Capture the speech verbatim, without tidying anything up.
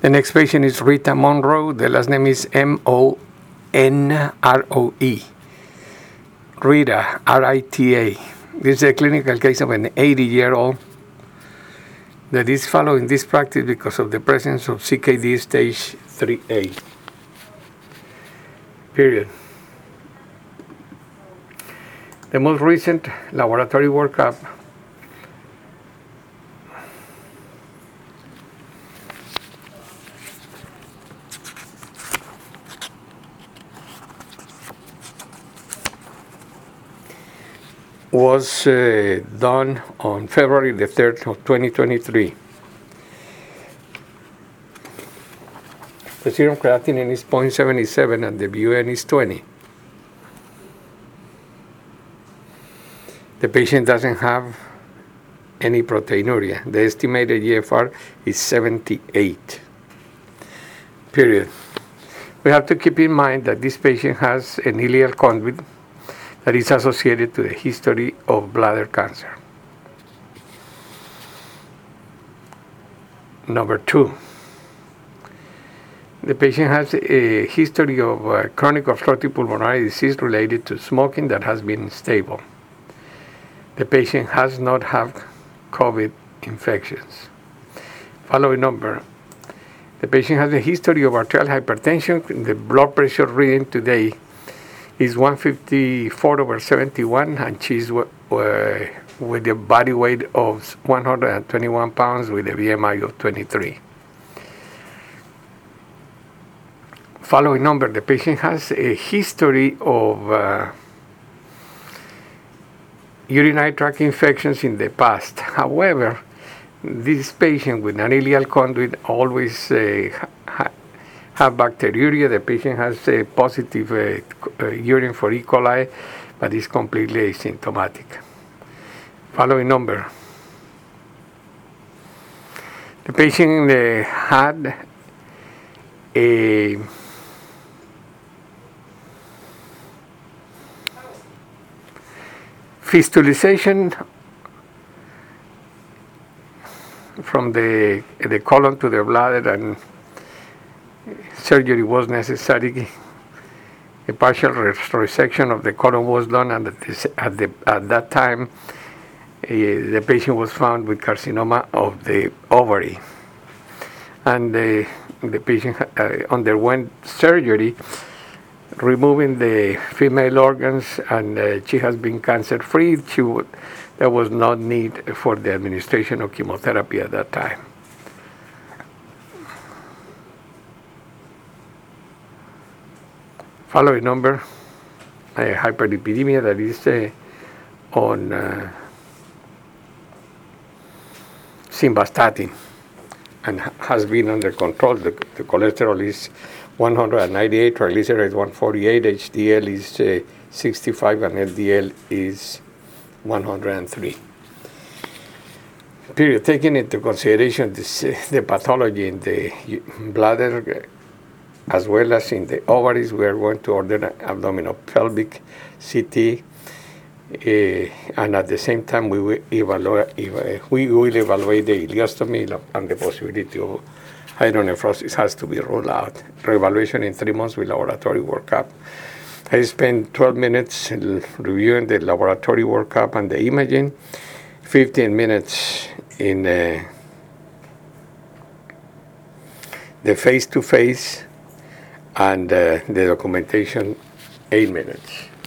The next patient is Rita Monroe. The last name is M O N R O E. Rita, R I T A. This is a clinical case of an eighty-year-old that is following this practice because of the presence of C K D stage three A. Period. The most recent laboratory workup was uh, done on February the third of twenty twenty-three. The serum creatinine is zero point seven seven and the B U N is twenty. The patient doesn't have any proteinuria. The estimated G F R is seventy-eight. Period. We have to keep in mind that this patient has an ileal conduit that is associated to the history of bladder cancer. Number two, the patient has a history of uh, chronic obstructive pulmonary disease related to smoking that has been stable. The patient has not had COVID infections. Following number, the patient has a history of arterial hypertension. The blood pressure reading today is one fifty-four over seventy-one, and she's uh, with a body weight of one hundred twenty-one pounds with a B M I of twenty-three. Following number, the patient has a history of uh, urinary tract infections in the past. However, this patient with an ileal conduit always uh, ha- have bacteriuria. The patient has a positive uh, uh, urine for E. coli, but is completely asymptomatic. Following number. The patient uh, had a fistulization from the the colon to the bladder, and surgery was necessary. A partial resection of the colon was done, and at, this, at, the, at that time, uh, the patient was found with carcinoma of the ovary. And uh, the patient uh, underwent surgery, removing the female organs, and uh, she has been cancer-free. She would, there was no need for the administration of chemotherapy at that time. Following number, uh, hyperlipidemia that is uh, on uh, simvastatin and has been under control. The, the cholesterol is one hundred ninety-eight, triglycerides one forty-eight, H D L is uh, sixty-five, and L D L is one hundred three. Period. Taking into consideration this, uh, the pathology in the bladder, as well as in the ovaries, we are going to order an abdominopelvic C T, uh, and at the same time we will evaluate, we will evaluate the ileostomy, and the possibility of hydronephrosis has to be ruled out. Reevaluation in three months with laboratory workup. I spent twelve minutes reviewing the laboratory workup and the imaging, fifteen minutes in uh, the face-to-face, and uh, the documentation, eight minutes.